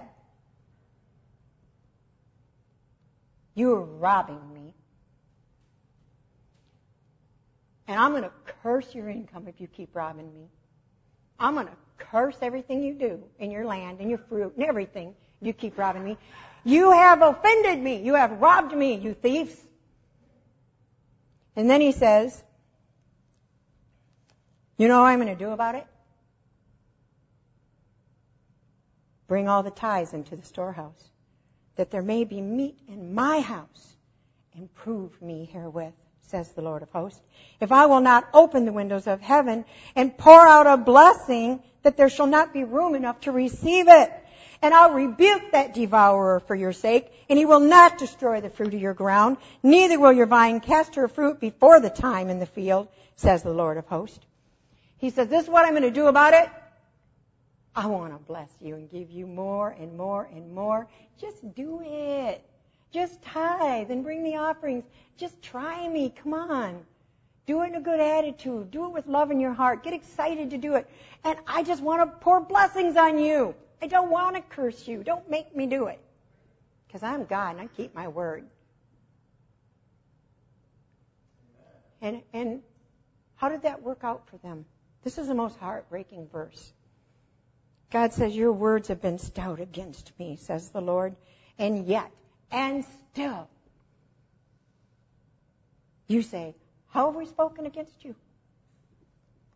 you are robbing me. And I'm going to curse your income if you keep robbing me. I'm going to curse everything you do in your land and your fruit and everything if you keep robbing me. You have offended me. You have robbed me, you thieves. And then He says, you know what I'm going to do about it? Bring all the tithes into the storehouse, that there may be meat in my house, and prove me herewith, says the Lord of hosts. If I will not open the windows of heaven and pour out a blessing, that there shall not be room enough to receive it. And I'll rebuke that devourer for your sake, and he will not destroy the fruit of your ground, neither will your vine cast her fruit before the time in the field, says the Lord of hosts. He says, this is what I'm going to do about it. I want to bless you and give you more and more and more. Just do it. Just tithe and bring the offerings. Just try me. Come on. Do it in a good attitude. Do it with love in your heart. Get excited to do it. And I just want to pour blessings on you. I don't want to curse you. Don't make me do it. Because I'm God and I keep my word. And how did that work out for them? This is the most heartbreaking verse. God says, your words have been stout against me, says the Lord. And yet, and still, you say, how have we spoken against you?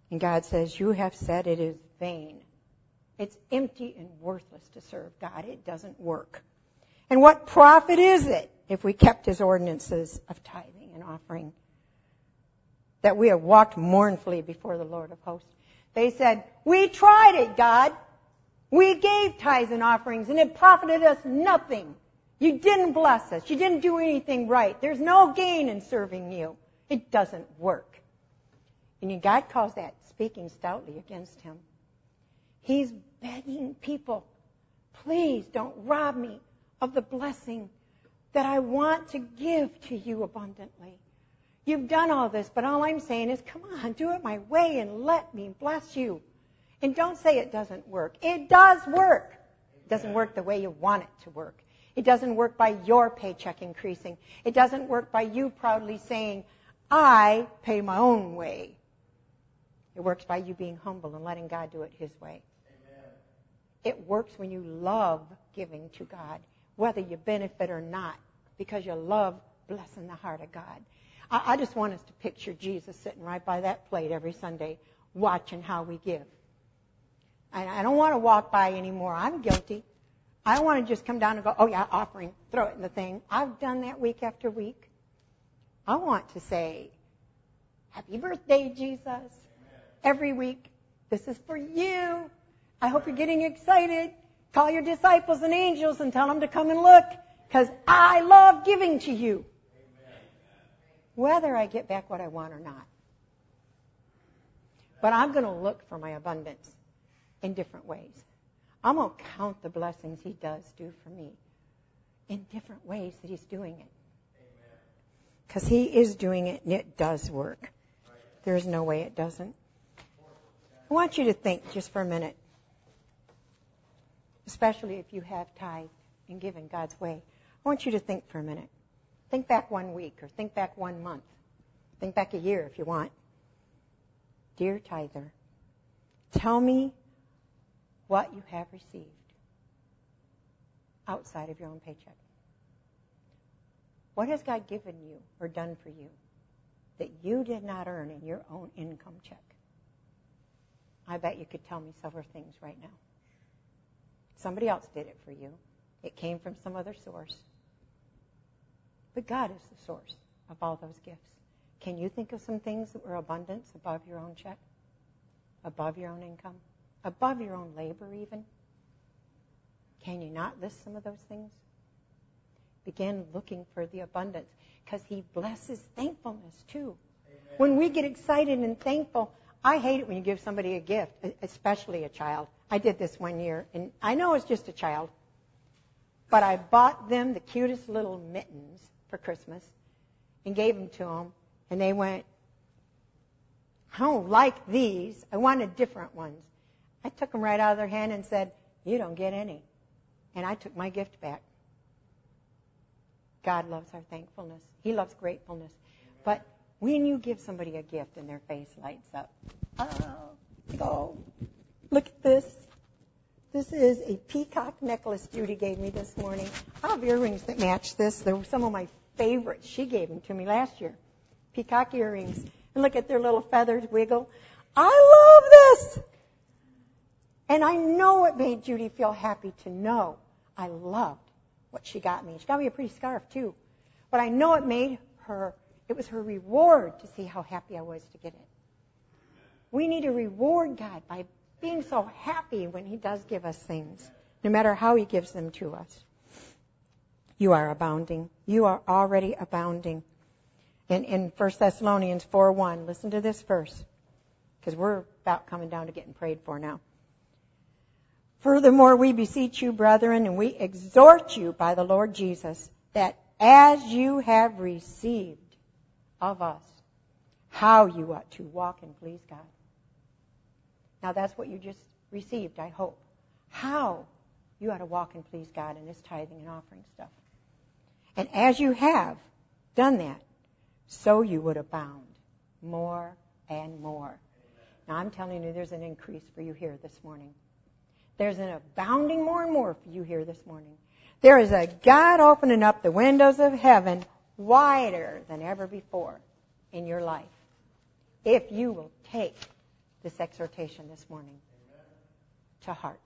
And God says, you have said it is vain. It's empty and worthless to serve God. It doesn't work. And what profit is it if we kept his ordinances of tithing and offering? That we have walked mournfully before the Lord of hosts. They said, we tried it, God. We gave tithes and offerings, and it profited us nothing. You didn't bless us. You didn't do anything right. There's no gain in serving you. It doesn't work. And God calls that speaking stoutly against him. He's begging people, please don't rob me of the blessing that I want to give to you abundantly. You've done all this, but all I'm saying is, come on, do it my way and let me bless you. And don't say it doesn't work. It does work. It doesn't work the way you want it to work. It doesn't work by your paycheck increasing. It doesn't work by you proudly saying, I pay my own way. It works by you being humble and letting God do it his way. Amen. It works when you love giving to God, whether you benefit or not, because you love blessing the heart of God. I just want us to picture Jesus sitting right by that plate every Sunday, watching how we give. I don't want to walk by anymore. I'm guilty. I don't want to just come down and go, oh yeah, offering, throw it in the thing. I've done that week after week. I want to say, happy birthday, Jesus. Amen. Every week. This is for you. I hope you're getting excited. Call your disciples and angels and tell them to come and look, because I love giving to you. Amen. Whether I get back what I want or not. But I'm going to look for my abundance in different ways. I'm going to count the blessings he does do for me in different ways that he's doing it. Because he is doing it and it does work. There's no way it doesn't. I want you to think just for a minute, especially if you have tithed and given God's way. I want you to think for a minute. Think back 1 week or think back 1 month. Think back a year if you want. Dear tither, tell me what you have received outside of your own paycheck. What has God given you or done for you that you did not earn in your own income check? I bet you could tell me several things right now. Somebody else did it for you. It came from some other source. But God is the source of all those gifts. Can you think of some things that were abundance above your own check? Above your own income? Above your own labor even? Can you not list some of those things? Begin looking for the abundance, because he blesses thankfulness too. Amen. When we get excited and thankful, I hate it when you give somebody a gift, especially a child. I did this 1 year, and I know it's just a child, but I bought them the cutest little mittens for Christmas and gave them to them, and they went, I don't like these. I wanted different ones. I took them right out of their hand and said, you don't get any. And I took my gift back. God loves our thankfulness. He loves gratefulness. But when you give somebody a gift and their face lights up, oh, look at this. This is a peacock necklace Judy gave me this morning. I have earrings that match this. They were some of my favorites. She gave them to me last year. Peacock earrings. And look at their little feathers wiggle. I love this. And I know it made Judy feel happy to know I loved what she got me. She got me a pretty scarf too. But I know it made her, it was her reward to see how happy I was to get it. We need to reward God by being so happy when he does give us things, no matter how he gives them to us. You are abounding. You are already abounding. In 1 Thessalonians 4:1, listen to this verse, because we're about coming down to getting prayed for now. Furthermore, we beseech you, brethren, and we exhort you by the Lord Jesus, that as you have received of us, how you ought to walk and please God. Now that's what you just received, I hope. How you ought to walk and please God in this tithing and offering stuff. And as you have done that, so you would abound more and more. Now I'm telling you, there's an increase for you here this morning. There's an abounding more and more for you here this morning. There is a God opening up the windows of heaven wider than ever before in your life. If you will take this exhortation this morning to heart.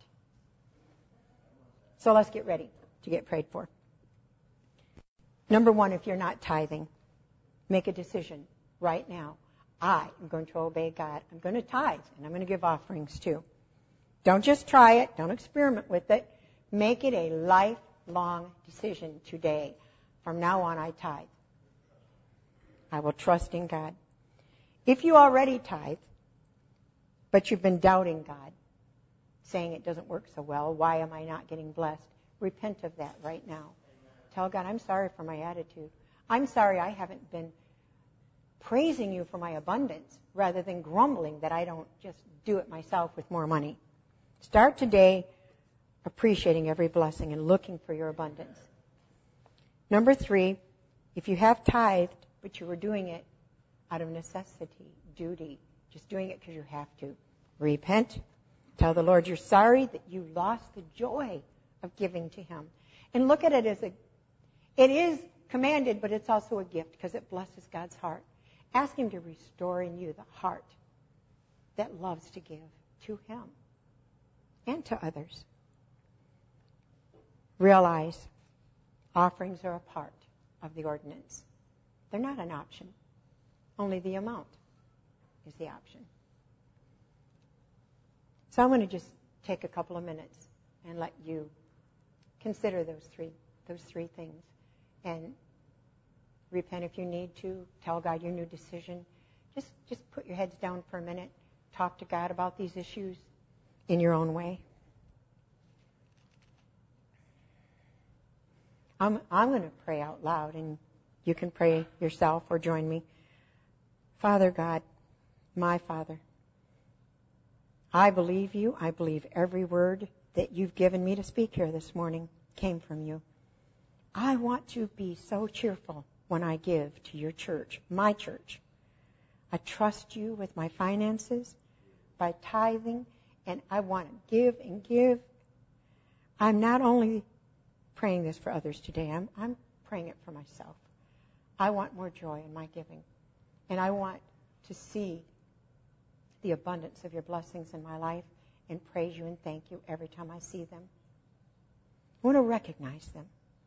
So let's get ready to get prayed for. Number one, if you're not tithing, make a decision right now. I am going to obey God. I'm going to tithe, and I'm going to give offerings too. Don't just try it. Don't experiment with it. Make it a lifelong decision today. From now on, I tithe. I will trust in God. If you already tithe, but you've been doubting God, saying it doesn't work so well, why am I not getting blessed? Repent of that right now. Tell God, I'm sorry for my attitude. I'm sorry I haven't been praising you for my abundance rather than grumbling that I don't just do it myself with more money. Start today appreciating every blessing and looking for your abundance. Number 3, if you have tithed, but you were doing it out of necessity, duty, just doing it because you have to, repent. Tell the Lord you're sorry that you lost the joy of giving to Him. And look at it as it is commanded, but it's also a gift because it blesses God's heart. Ask Him to restore in you the heart that loves to give to Him and to others. Realize offerings are a part of the ordinance. They're not an option. Only the amount is the option. So I'm going to just take a couple of minutes and let you consider those three things. And repent if you need to. Tell God your new decision. Just put your heads down for a minute. Talk to God about these issues in your own way. I'm going to pray out loud, and you can pray yourself or join me. Father God, my Father, I believe you. I believe every word that you've given me to speak here this morning came from you. I want to be so cheerful when I give to your church, my church. I trust you with my finances by tithing, and I want to give and give. I'm not only praying this for others today, I'm praying it for myself. I want more joy in my giving, and I want to see the abundance of your blessings in my life and praise you and thank you every time I see them. I want to recognize them.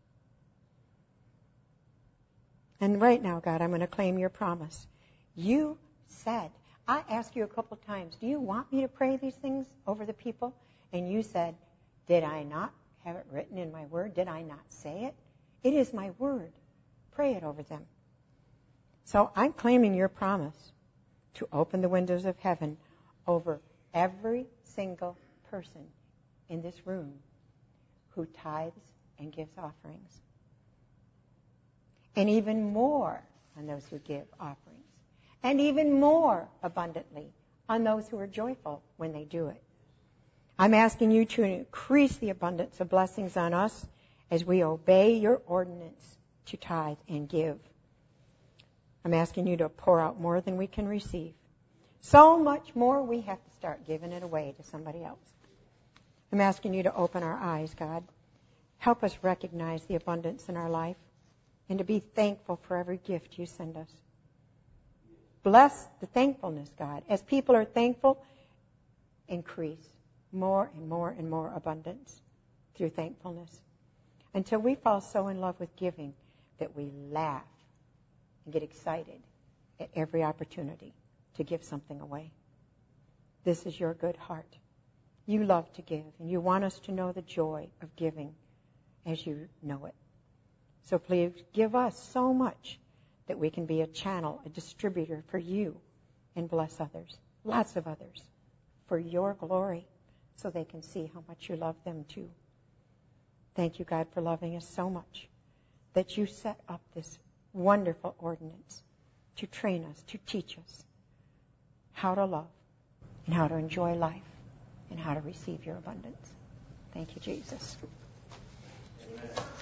And right now, God, I'm going to claim your promise. You said, I asked you a couple times, do you want me to pray these things over the people? And you said, did I not have it written in my word? Did I not say it? It is my word. Pray it over them. So I'm claiming your promise to open the windows of heaven over every single person in this room who tithes and gives offerings. And even more on those who give offerings. And even more abundantly on those who are joyful when they do it. I'm asking you to increase the abundance of blessings on us as we obey your ordinance to tithe and give. I'm asking you to pour out more than we can receive. So much more we have to start giving it away to somebody else. I'm asking you to open our eyes, God. Help us recognize the abundance in our life and to be thankful for every gift you send us. Bless the thankfulness, God. As people are thankful, increase more and more and more abundance through thankfulness until we fall so in love with giving that we laugh and get excited at every opportunity to give something away. This is your good heart. You love to give, and you want us to know the joy of giving as you know it. So please give us so much that we can be a channel, a distributor for you and bless others, lots of others, for your glory, so they can see how much you love them too. Thank you, God, for loving us so much that you set up this wonderful ordinance to train us, to teach us how to love and how to enjoy life and how to receive your abundance. Thank you, Jesus. Amen.